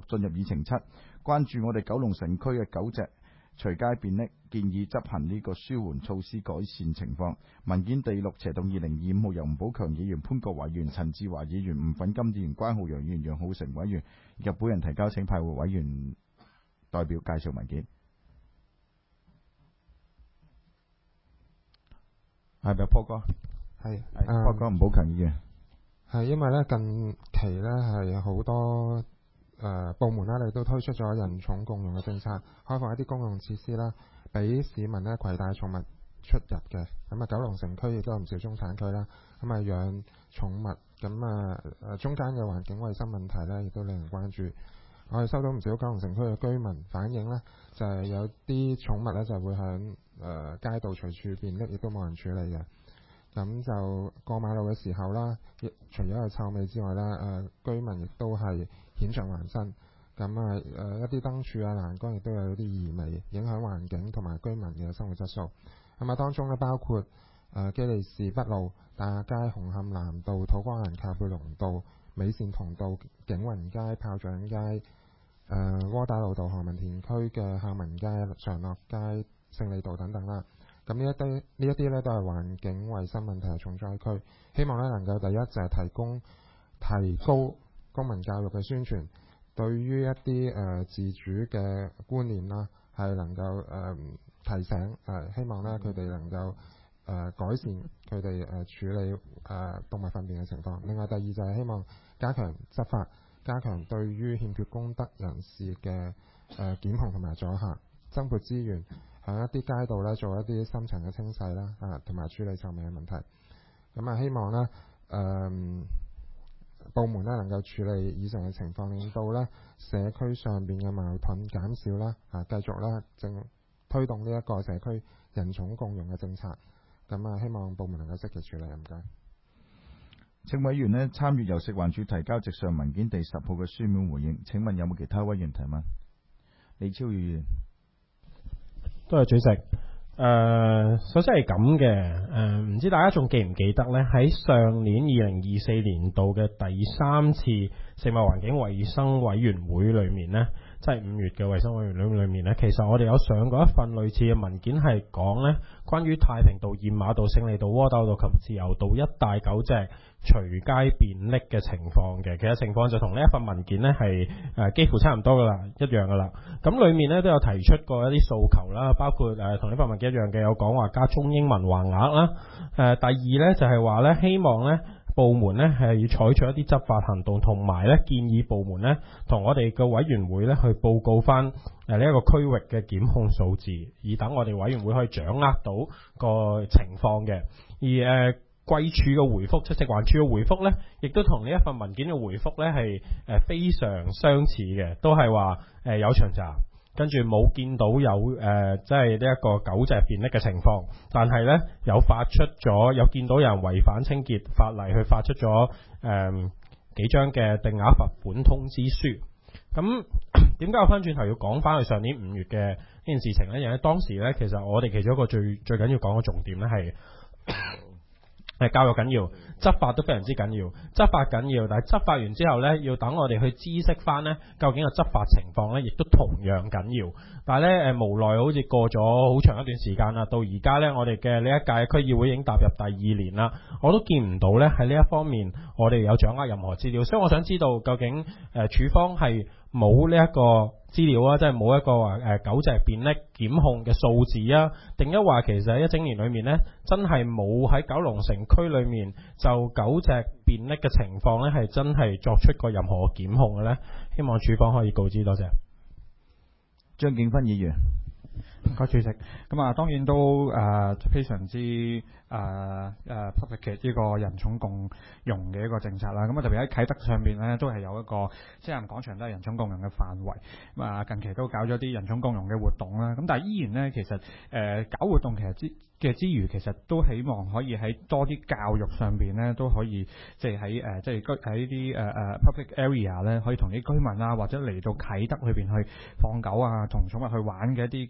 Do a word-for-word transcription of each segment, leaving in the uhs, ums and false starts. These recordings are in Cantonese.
進入議程七，關注我哋九龍城區嘅狗隻隨街便溺，建議執行呢個舒緩措施改善情況。文件第六斜動二零二五號由吳寶強議員、潘國華議員、陳志華議員、吳粉金議員、關浩洋議員、楊浩成委員以及本人提交，請派會委員代表介紹文件。係咪波哥？ 係， 係波哥，吳寶強議員。 係因為咧近期咧係好多誒、呃、部門啦，你都推出咗人寵共融嘅政策，開放一啲公用設施啦，俾市民咧攜帶寵物出入嘅。咁啊，九龍城區亦都有唔少中產區啦，咁啊養寵物，咁啊誒中間嘅環境衛生問題咧，亦都令人關注。我哋收到唔少九龍城區嘅居民反映咧，就係、是、有啲寵物咧就會喺誒、呃、街道隨處便溺，亦都冇人處理嘅。咁就過馬路嘅時候啦，除咗係臭味之外啦，誒、呃、居民亦都係險象環生。咁啊誒一啲燈柱啊欄杆亦都有啲異味，影響環境同埋居民嘅生活質素。咁啊當中咧包括誒基利士北路、大亞街、紅磡南道、土瓜灣靠背龍道、美善同道、景雲街、炮仗街、誒、呃、窩打老道、何文田區嘅孝民街、常樂街、勝利道等等啦。咁呢一啲呢一啲咧都係環境衛生問題嘅重災區，希望咧能夠第一就係提供提高公民教育嘅宣傳，對於一啲誒、呃、自主嘅觀念啦，係能夠誒、呃、提醒誒、呃，希望咧佢哋能夠誒、呃、改善佢哋誒處理誒、呃、動物糞便嘅情況。另外第二就係希望加強執法，加強對於欠缺公德人士嘅誒檢控同埋阻嚇，增撥資源。喺一啲街道咧做一啲深層嘅清洗啦，啊，同埋處理臭味嘅問題。咁啊，希望咧誒、呃、部門咧能夠處理以上嘅情況，令到咧社區上邊嘅矛盾減少啦，啊，繼續咧正推動呢一個社區人寵共融嘅政策。咁啊，希望部門能夠積極處理。唔該。 請委員咧參與由食環署提交直上文件第十號嘅書面回應。請問有冇其他委員提問？李超議員。 多謝主席。誒、呃，首先係咁嘅，誒、呃，唔知大家仲記唔記得呢？喺上年二零二四年度嘅第三次食物環境衛生委員會裏面呢，即係五月嘅衛生委員會裏面呢，其實我哋有上過一份類似嘅文件，係講呢關於太平道、燕馬道、勝利道、窩打老道及自由道一帶狗隻隨街便溺嘅情況嘅。其實情況就同呢一份文件呢係誒幾乎差唔多噶啦，一樣噶啦。咁裏面呢都有提出過一啲訴求啦，包括誒同呢份文件一樣嘅，有講話加中英文橫額啦。誒、呃、第二呢就係話呢希望呢部門呢係要採取一啲執法行動，同埋呢建議部門呢同我哋嘅委員會呢去報告翻誒呢一個區域嘅檢控數字，以等我哋委員會可以掌握到個情況嘅。而誒、呃貴處嘅回覆，即食環署嘅回覆呢，亦都同呢一份文件嘅回覆呢係誒非常相似嘅，都係話誒有巡查，跟住冇見到有誒即係呢一個狗隻便溺嘅情況，但係呢，有發出咗有見到有人違反清潔法例，去發出咗誒、呃、幾張嘅定額罰款通知書。咁點解我翻轉頭要講翻去上年五月嘅呢件事情呢？因為當時呢，其實我哋其中一個最最緊要講嘅重點呢係。係教育緊要，執法都非常之緊要。執法緊要，但係執法完之後呢，要等我哋去知識翻呢，究竟個執法情況呢，亦都同樣緊要。但係呢，誒無奈好似過咗好長一段時間啦，到而家呢，我哋嘅呢一屆區議會已經踏入第二年啦，我都見唔到呢喺呢一方面我哋有掌握任何資料，所以我想知道究竟誒、呃、署方係冇呢一個資料啊，即係冇一個話誒狗隻便溺檢控嘅數字啊，定一話其實喺一整年裏面呢，真係冇喺九龍城區裏面就狗隻便溺嘅情況呢，係真係作出過任何檢控嘅呢？希望署方可以告知。多謝。 張景芬議員。 唔該主席，咁啊當然都誒、呃、非常之誒誒、呃呃、public 呢個人寵共融嘅一個政策啦。咁啊特別喺啟德上邊咧，都係有一個西環廣場都係人寵共融嘅範圍。咁啊近期都搞咗啲人寵共融嘅活動啦。咁但係依然咧，其實誒、呃、搞活動其實之嘅之餘，其實都希望可以喺多啲教育上邊咧，都可以即係喺誒即係居喺啲誒誒 public area 咧，可以同啲居民啊或者嚟到啟德裏邊去放狗啊，同寵物去玩嘅一啲嘅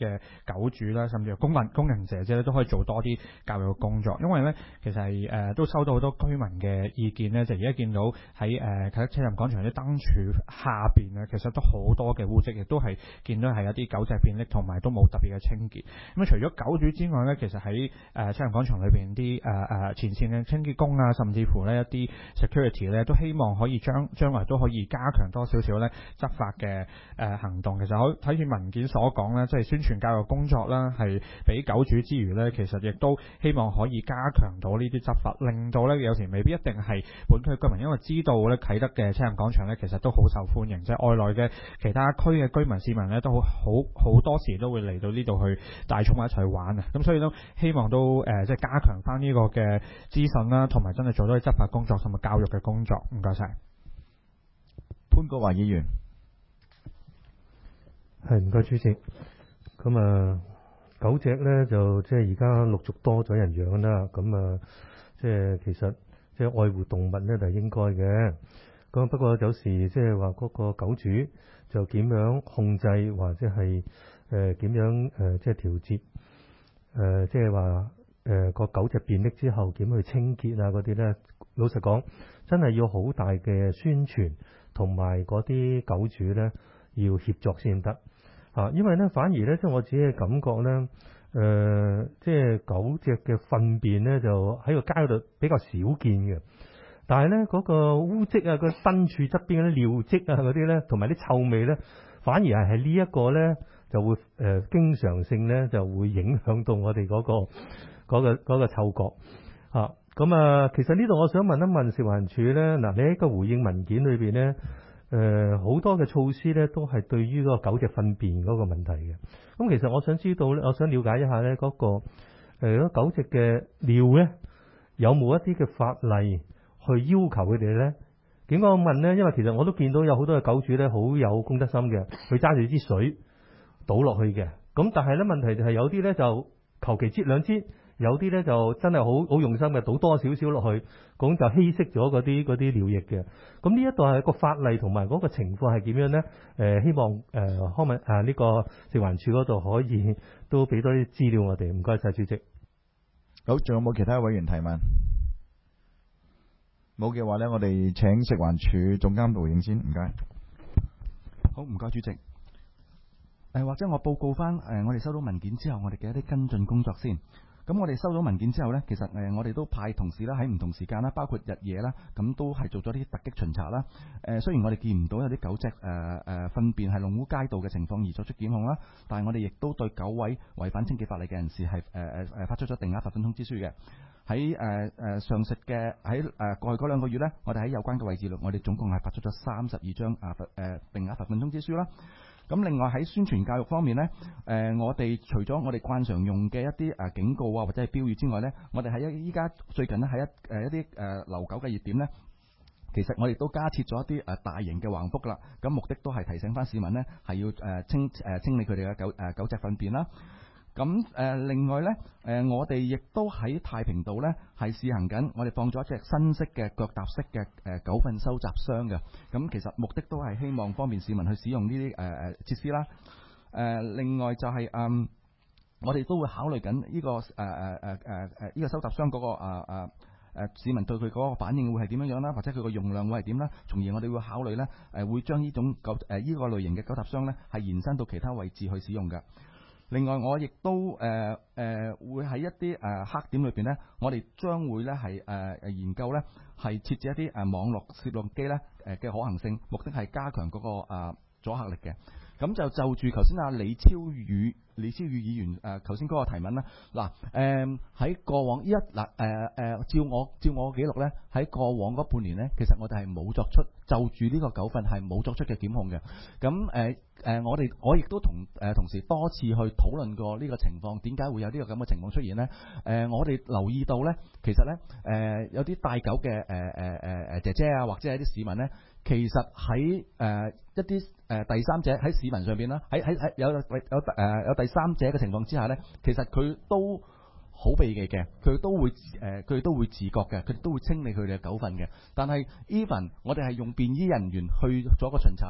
狗主啦，甚至係工人工人姐姐咧，都可以做多啲教育嘅工作。因為咧，其實係誒、呃、都收到好多居民嘅意見咧，就而家見到喺誒啟德車站廣場啲燈柱下邊咧，其實都好多嘅污跡，亦都係見到係一啲狗隻便溺，同埋都冇特別嘅清潔。咁啊，除咗狗主之外咧，其實喺誒車站廣場裏邊啲誒誒前線嘅清潔工啊，甚至乎呢一啲 security 咧，都希望可以將將來都可以加強多少少咧執法嘅誒、呃、行動。其實可睇住文件所講咧，即係宣傳教育工作啦，係俾狗主之餘咧，其實亦都希望可以加強到呢啲執法，令到咧有時未必一定係本區居民，因為知道咧啟德嘅車站廣場咧，其實都好受歡迎，即係外來嘅其他區嘅居民市民咧，都好好多時都會嚟到呢度去帶寵物一齊去玩啊。咁所以都希望都誒、呃、即係加強翻呢個嘅資訊啦，同埋真係做多啲執法工作同埋教育嘅工作。唔該晒。 潘國華議員。 係，唔該主席。咁啊，狗隻咧就即係而家陸續多咗人養啦。咁啊，即係其實即係愛護動物咧就係應該嘅。咁不過有時即係話嗰個狗主就點樣控制或者係誒點樣誒、呃、即係調節誒即係話誒個狗隻便溺之後點去清潔啊嗰啲咧，老實講真係要好大嘅宣傳同埋嗰啲狗主咧要協作先得。啊，因為咧反而咧，即係我自己嘅感覺咧，誒、呃，即係狗隻嘅糞便咧，就喺個街度比較少見嘅。但係咧，嗰、那個污漬啊，個燈柱側邊嗰啲尿漬啊，嗰啲咧，同埋啲臭味咧，反而係喺呢一個咧，就會誒、呃、經常性咧，就會影響到我哋嗰、那個嗰、那個嗰、那個嗅覺。啊，咁啊，其實呢度我想問一問食環署咧，嗱，你喺個回應文件裏邊咧。誒好、呃、多嘅措施咧，都係對於嗰個狗隻糞便嗰個問題嘅。咁其實我想知道咧，我想了解一下咧，嗰、那個誒、呃、狗隻嘅尿咧，有冇一啲嘅法例去要求佢哋咧？點解我問咧？因為其實我都見到有好多嘅狗主咧，好有公德心嘅，佢揸住支水倒落去嘅。咁但係咧，問題就係有啲咧就求其擠兩支。有啲咧就真係好好用心嘅，倒多少少落去，咁就稀釋咗嗰啲嗰啲尿液嘅。咁呢一度係個法例同埋嗰個情況係點樣咧？誒、呃，希望誒康文啊呢、這個食環署嗰度可以都俾多啲資料我哋。唔該晒主席。 好，仲有冇其他委員提問？冇嘅話咧，我哋請食環署總監回應先。唔該。 好，唔該主席。誒、呃，或者我報告翻誒、呃，我哋收到文件之後，我哋嘅一啲跟進工作先。咁我哋收到文件之後呢，其實誒、呃、我哋都派同事啦喺唔同時間啦，包括日夜啦，咁都係做咗啲突擊巡查啦。誒、呃、雖然我哋見唔到有啲狗隻誒誒糞便係弄污街道嘅情況而作出檢控啦，但係我哋亦都對九位違反清潔法例嘅人士係誒誒誒發出咗定額罰款通知書嘅。喺誒誒上述嘅喺誒過去嗰兩個月呢，我哋喺有關嘅位置度，我哋總共係發出咗三十二張啊罰誒定額罰款通知書啦。咁另外喺宣傳教育方面呢，誒、呃、我哋除咗我哋慣常用嘅一啲誒警告啊或者係標語之外呢，我哋喺一依家最近呢，喺一誒一啲誒留狗嘅熱點呢，其實我哋都加設咗一啲誒大型嘅橫幅啦。咁目的都係提醒翻市民呢，係要誒清誒清理佢哋嘅狗誒狗隻糞便啦。咁誒、呃、另外呢，誒、呃、我哋亦都喺太平道呢係試行緊，我哋放咗一隻新式嘅腳踏式嘅誒狗糞收集箱嘅。咁其實目的都係希望方便市民去使用呢啲誒誒設施啦。誒、呃、另外就係、是、嗯，我哋都會考慮緊呢、這個誒誒誒誒誒呢個收集箱嗰、那個誒誒誒市民對佢嗰個反應會係點樣樣啦，或者佢個用量會係點啦。從而我哋會考慮呢，誒、呃、會將呢種狗誒呢、呃這個類型嘅狗踏箱呢係延伸到其他位置去使用嘅。另外，我亦都誒誒、呃呃、會喺一啲誒、呃、黑點裏邊呢，我哋將會咧係誒誒研究呢係設置一啲誒、呃、網絡攝錄機咧誒嘅可行性，目的係加強嗰、那個、呃、阻嚇力嘅。咁就就住頭先阿李超宇李超宇議員誒頭先嗰個提問啦。嗱誒喺過往一嗱誒誒照我照我記錄咧，喺過往嗰半年咧，其實我哋係冇作出就住呢個狗糞係冇作出嘅檢控嘅。咁誒誒我哋我亦都同誒、呃、同時多次去討論過呢個情況，點解會有呢個咁嘅情況出現咧？誒、呃、我哋留意到咧，其實咧誒、呃、有啲帶狗嘅誒誒誒誒姐姐啊，或者係啲市民咧。其實喺誒、呃、一啲誒、呃、第三者喺市民上邊啦，喺喺喺有有誒、呃、有第三者嘅情況之下咧，其實佢都好避忌嘅，佢都會誒佢、呃、都會自覺嘅，佢都會清理佢哋嘅狗糞嘅。但係 even 我哋係用便衣人員去做個巡查啦，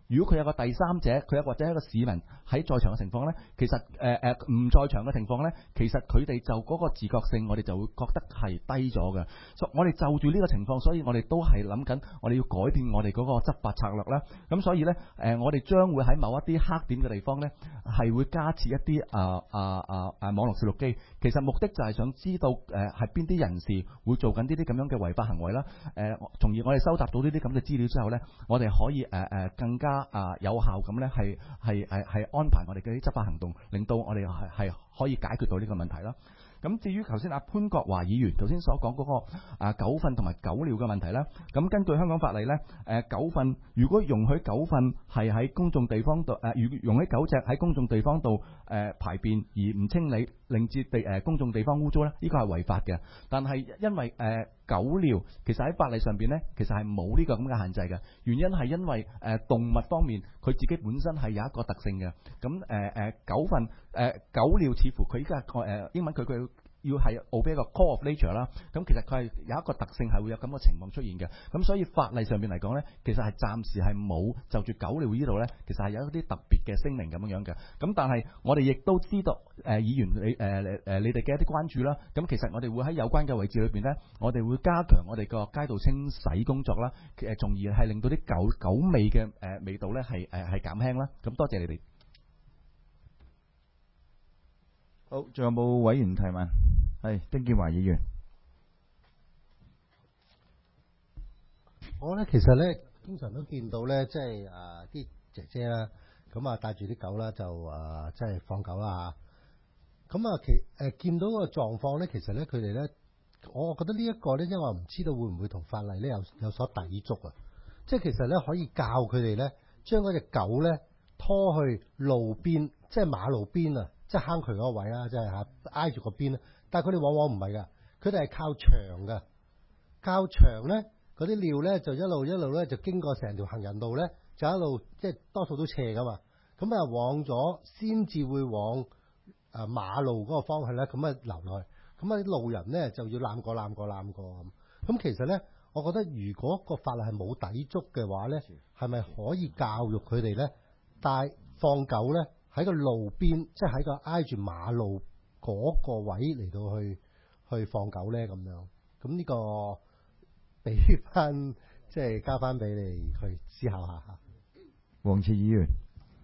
如果佢有個第三者，佢有或者一個市民喺在場嘅情況呢，其實誒誒唔在場嘅情況呢，其實佢哋就嗰個自覺性，我哋就會覺得係低咗嘅。所以我哋就住呢個情況，所以我哋都係諗緊，我哋要改變我哋嗰個執法策略啦。咁所以呢，誒、呃、我哋將會喺某一啲黑點嘅地方呢，係會加設一啲啊啊啊啊網絡攝錄機。其實目的就係想知道誒係邊啲人士會做緊呢啲咁樣嘅違法行為啦。誒、呃，從而我哋收集到呢啲咁嘅資料之後呢，我哋可以誒誒、呃、更加啊、呃、有效咁呢，係係係係安排我哋嘅啲執法行動，令到我哋係係可以解決到呢個問題啦。咁至於頭先阿潘國華議員頭先所講嗰個啊狗糞同埋狗尿嘅問題咧，咁根據香港法例咧，誒狗糞如果容許狗糞係喺公眾地方度誒，如容許狗隻喺公眾地方度誒排便而唔清理，令至地誒公眾地方污糟咧，呢個係違法嘅。但係因為誒狗尿其實喺法例上邊咧，其實係冇呢個咁嘅限制嘅。原因係因為誒動物方面佢自己本身係有一個特性嘅。咁誒誒狗糞誒狗尿似乎佢依家個誒英文佢佢。要係 obey 一個 call of nature 啦，咁其實佢係有一個特性係會有咁嘅情況出現嘅，咁所以法例上面嚟講呢，其實係暫時係冇就住狗尿呢度呢，其實係有一啲特別嘅聲明咁樣樣嘅，咁但係我哋亦都知道誒、呃、議員你誒誒、呃、你哋嘅一啲關注啦，咁其實我哋會喺有關嘅位置裏邊呢，我哋會加強我哋個街道清洗工作啦，誒從而係令到啲狗狗味嘅誒、呃、味道呢係誒係減輕啦，咁多謝你哋。 好，仲有冇委員提問？係丁建華議員。 我咧其實咧經常都見到咧，即係啊啲姐姐啦，咁啊帶住啲狗啦，就啊即係放狗啦嚇。咁啊其誒、呃、見到個狀況咧，其實咧佢哋咧，我覺得呢一個咧，因為我唔知道會唔會同法例咧有有所抵觸啊。即係其實咧可以教佢哋咧，將嗰隻狗咧拖去路邊，即係馬路邊啊。即係坑渠嗰個位啦，即係嚇挨住個邊啦。但係佢哋往往唔係㗎，佢哋係靠牆㗎，靠牆咧嗰啲尿咧就一路一路咧就經過成條行人路咧，就一路即係多數都斜㗎嘛。咁啊往咗先至會往誒馬路嗰個方向咧，咁啊流落去。咁啊啲路人咧就要攬過攬過攬過咁。咁其實咧，我覺得如果個法例係冇抵觸嘅話咧，係咪可以教育佢哋咧帶放狗咧？喺個路邊，即係喺個挨住馬路嗰個位嚟到去去放狗咧咁樣，咁呢個俾翻即係交翻俾你去思考下嚇。 黃志議員，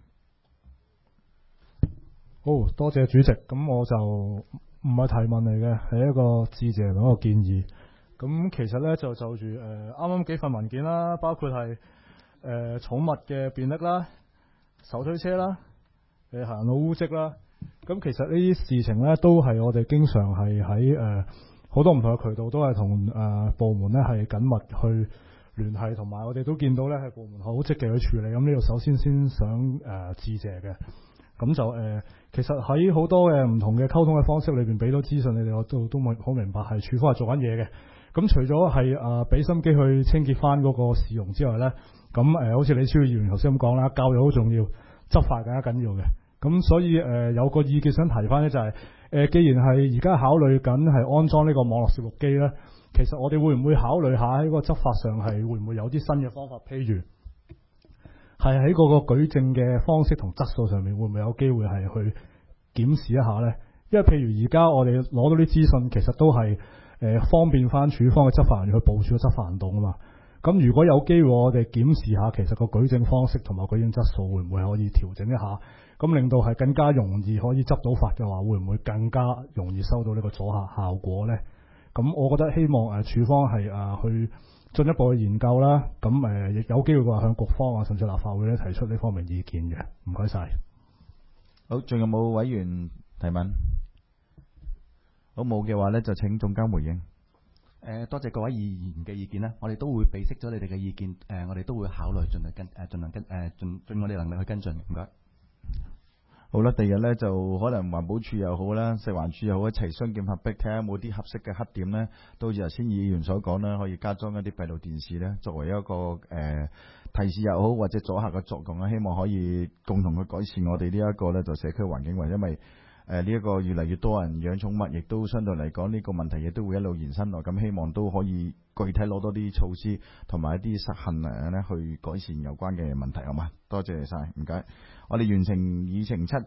好多謝主席。咁我就唔係提問嚟嘅，係一個致謝同一個建議。咁其實咧就就住誒啱啱幾份文件啦，包括係誒、呃、寵物嘅便溺啦、手推車啦。誒行路污跡啦，咁其實呢啲事情咧都係我哋經常係喺誒好多唔同嘅渠道都係同誒部門咧係緊密去聯繫，同埋我哋都見到咧係部門好積極去處理。咁呢度首先先想誒、呃、致謝嘅。咁就誒、呃、其實喺好多嘅唔同嘅溝通嘅方式裏邊俾到資訊，你哋我都都好明白係處方係做緊嘢嘅。咁除咗係誒俾心機去清潔翻嗰個市容之外咧，咁誒、呃、好似李超議員頭先咁講啦，教育好重要，執法更加緊要嘅。咁所以誒、呃、有個意見想提翻咧，就係、是、誒、呃、既然係而家考慮緊係安裝呢個網絡攝錄機咧，其實我哋會唔會考慮下喺個執法上係會唔會有啲新嘅方法？譬如係喺嗰個舉證嘅方式同質素上面，會唔會有機會係去檢視一下咧？因為譬如而家我哋攞到啲資訊，其實都係誒、呃、方便翻處方嘅執法人員去部署個執法行動啊嘛。咁如果有機會我哋檢視下，其實個舉證方式同埋舉證質素會唔會可以調整一下？咁令到係更加容易可以執到法嘅話，會唔會更加容易收到呢個阻嚇效果呢？咁我覺得希望誒、呃、處方係誒、呃、去進一步去研究啦。咁誒亦有機會話向局方啊，甚至立法會咧提出呢方面意見嘅。唔該晒。 好，仲有冇委員提問？好，冇嘅話咧，就請總監回應。 誒、呃，多謝各位議員嘅意見啦，我哋都會備悉咗你哋嘅意見，誒、呃，我哋都會考慮盡量跟誒盡量跟誒盡盡我哋能力去跟進。唔該。 好啦，第二日咧就可能環保署又好啦，食環署又好，一齊雙劍合璧，睇下有冇啲合適嘅黑點咧。到時頭先議員所講啦，可以加裝一啲閉路電視咧，作為一個誒、呃、提示又好，或者阻嚇嘅作用啦。希望可以共同去改善我哋呢一個咧就社區環境，或因為誒呢一個越嚟越多人養寵物，亦都相對嚟講呢個問題亦都會一路延伸落。咁希望都可以具體攞多啲措施同埋一啲實行誒咧去改善有關嘅問題，好嘛？多謝晒，唔該。我哋完成議程七。